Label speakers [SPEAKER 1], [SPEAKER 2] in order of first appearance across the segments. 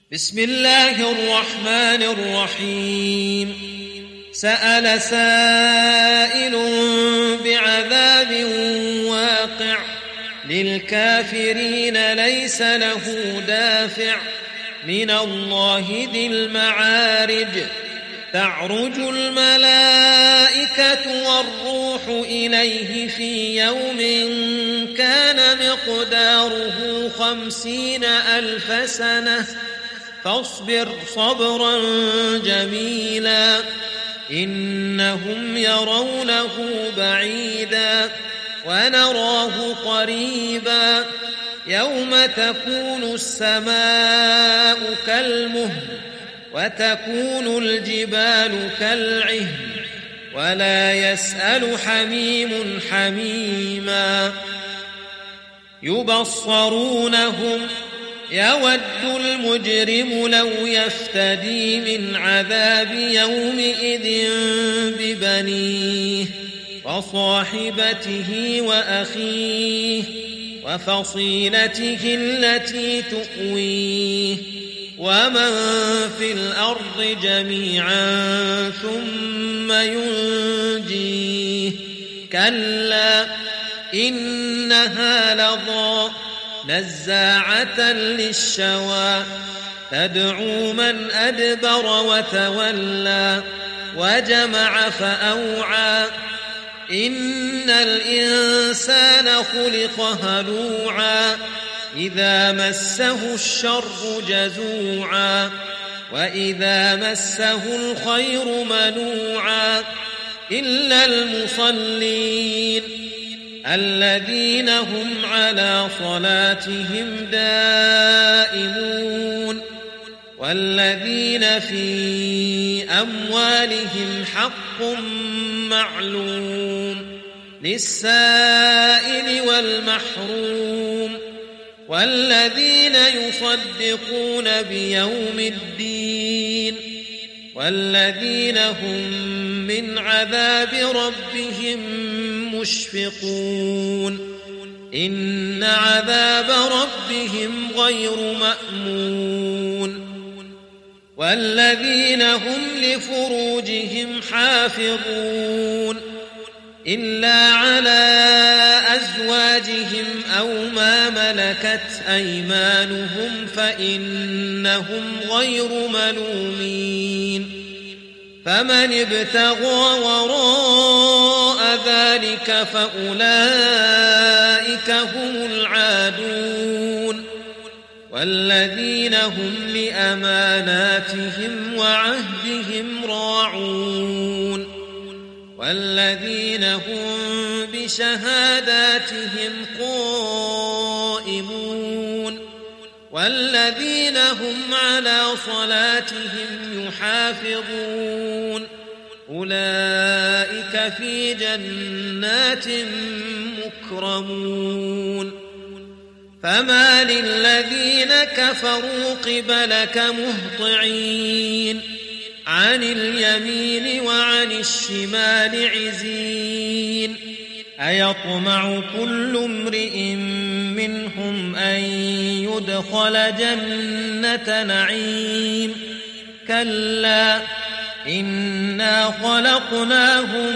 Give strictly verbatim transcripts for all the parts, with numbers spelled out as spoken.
[SPEAKER 1] بسم الله الرحمن الرحيم سأل سائل بعذاب واقع للكافرين ليس له دافع من الله ذي المعارج تعرج الملائكة والروح إليه في يوم كان مقداره خمسين ألف سنة فاصبر صبرا جميلا إنهم يرونه بعيدا ونراه قريبا يوم تكون السماء كالمهل وتكون الجبال كالعهن ولا يسأل حميم حميما يبصرونهم يود المجرم لو يفتدي من عذاب يومئذ ببنيه وصاحبته وأخيه وفصيلته التي تؤويه ومن في الأرض جميعا ثم ينجيه كلا إنها لظى نزاعة للشوى تدعو من أدبر وتولى وجمع فأوعى إن الإنسان خلق هلوعا إذا مسه الشر جزوعا وإذا مسه الخير منوعا إلا المصلين الذين هم على صلاتهم دائمون والذين في أموالهم حق معلوم للسائل والمحروم والذين يصدقون بيوم الدين والذين هم من عذاب ربهم مشفقون إن عذاب ربهم غير مأمون والذين هم لفروجهم حافظون إلا على أزواجهم أو ما ملكت أيمانهم فإنهم غير ملومين فمن ابتغى وراء ذلك فأولئك هم العادون والذين هم لأماناتهم وعهدهم راعون والذين هم بشهاداتهم قائمون والذين هم على صلاتهم يحافظون أولئك في جنات مكرمون فما للذين كفروا قبلك مهطعين عن اليمين وعن الشمال عزين أيطمع كل امرئ منهم أن يدخل جنة نعيم كلا إنا خلقناهم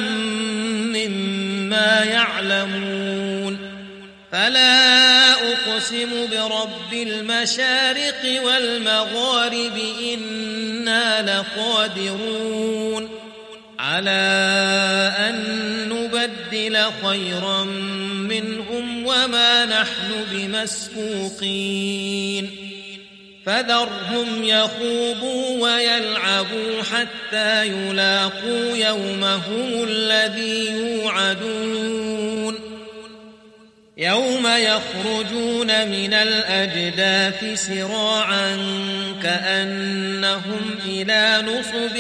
[SPEAKER 1] مما يعلمون فلا أقسم برب المشارق والمغارب إنا لقادرون على أن نبدل خيرا منهم وما نحن بمسبوقين فذرهم يخوضوا ويلعبوا حتى يلاقوا يومهم الذي يوعدون يوم يخرجون من الأجداث سراعا كأنهم إلى نصب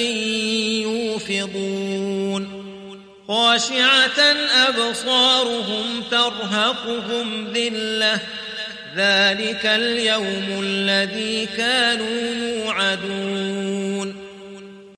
[SPEAKER 1] يوفضون خاشعة أبصارهم ترهقهم ذلة ذلك اليوم الذي كانوا يوعدون